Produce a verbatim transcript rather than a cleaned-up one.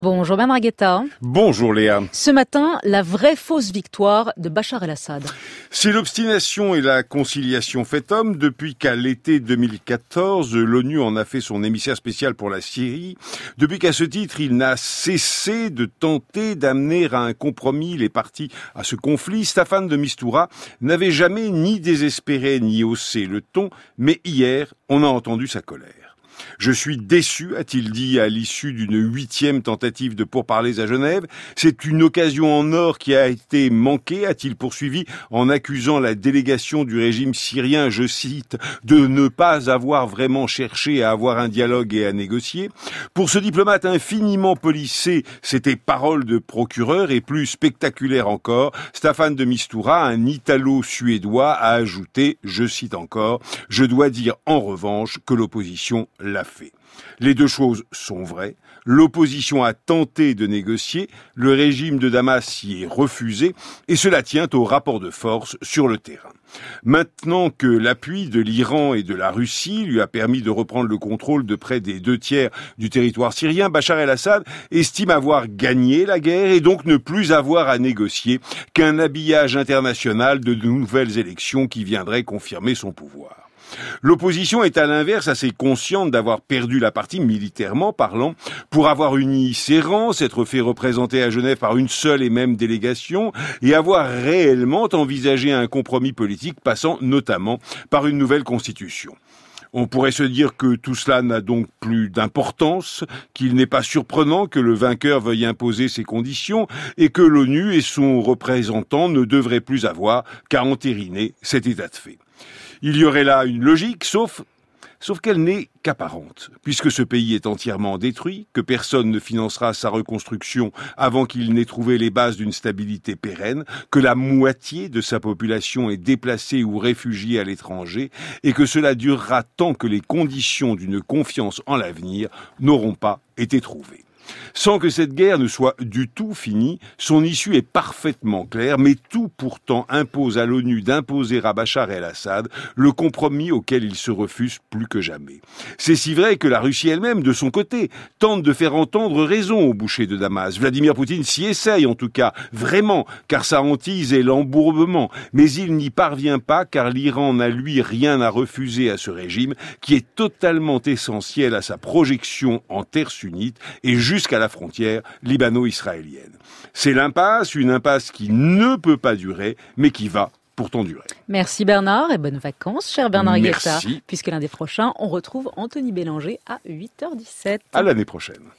Bonjour Bernard Guetta. Bonjour Léa. Ce matin, la vraie fausse victoire de Bachar el-Assad. C'est l'obstination et la conciliation fait homme depuis qu'à l'été deux mille quatorze, l'ONU en a fait son émissaire spécial pour la Syrie. Depuis qu'à ce titre, il n'a cessé de tenter d'amener à un compromis les parties à ce conflit. Staffan de Mistura n'avait jamais ni désespéré ni haussé le ton, mais hier, on a entendu sa colère. Je suis déçu, a-t-il dit à l'issue d'une huitième tentative de pourparlers à Genève. C'est une occasion en or qui a été manquée, a-t-il poursuivi, en accusant la délégation du régime syrien, je cite, de ne pas avoir vraiment cherché à avoir un dialogue et à négocier. Pour ce diplomate infiniment policé, c'était parole de procureur et plus spectaculaire encore, Staffan de Mistura, un Italo-suédois, a ajouté, je cite encore, « Je dois dire en revanche que l'opposition l'a fait ». Les deux choses sont vraies. L'opposition a tenté de négocier, le régime de Damas y est refusé, et cela tient au rapport de force sur le terrain. Maintenant que l'appui de l'Iran et de la Russie lui a permis de reprendre le contrôle de près des deux tiers du territoire syrien, Bachar el-Assad estime avoir gagné la guerre et donc ne plus avoir à négocier qu'un habillage international de nouvelles élections qui viendraient confirmer son pouvoir. L'opposition est à l'inverse assez consciente d'avoir perdu la partie militairement parlant pour avoir uni ses rangs, s'être fait représenter à Genève par une seule et même délégation et avoir réellement envisagé un compromis politique passant notamment par une nouvelle constitution. On pourrait se dire que tout cela n'a donc plus d'importance, qu'il n'est pas surprenant que le vainqueur veuille imposer ses conditions et que l'ONU et son représentant ne devraient plus avoir qu'à entériner cet état de fait. Il y aurait là une logique, sauf, sauf qu'elle n'est qu'apparente, puisque ce pays est entièrement détruit, que personne ne financera sa reconstruction avant qu'il n'ait trouvé les bases d'une stabilité pérenne, que la moitié de sa population est déplacée ou réfugiée à l'étranger, et que cela durera tant que les conditions d'une confiance en l'avenir n'auront pas été trouvées. Sans que cette guerre ne soit du tout finie, son issue est parfaitement claire, mais tout pourtant impose à l'ONU d'imposer à Bachar el-Assad le compromis auquel il se refuse plus que jamais. C'est si vrai que la Russie elle-même, de son côté, tente de faire entendre raison au boucher de Damas. Vladimir Poutine s'y essaye en tout cas, vraiment, car sa hantise est l'embourbement, mais il n'y parvient pas car l'Iran n'a lui rien à refuser à ce régime qui est totalement essentiel à sa projection en terre sunnite et jusqu'à la frontière libano-israélienne. C'est l'impasse, une impasse qui ne peut pas durer, mais qui va pourtant durer. Merci Bernard et bonnes vacances, cher Bernard Guetta. Merci. Puisque lundi prochain, on retrouve Anthony Bélanger à huit heures dix-sept. À l'année prochaine.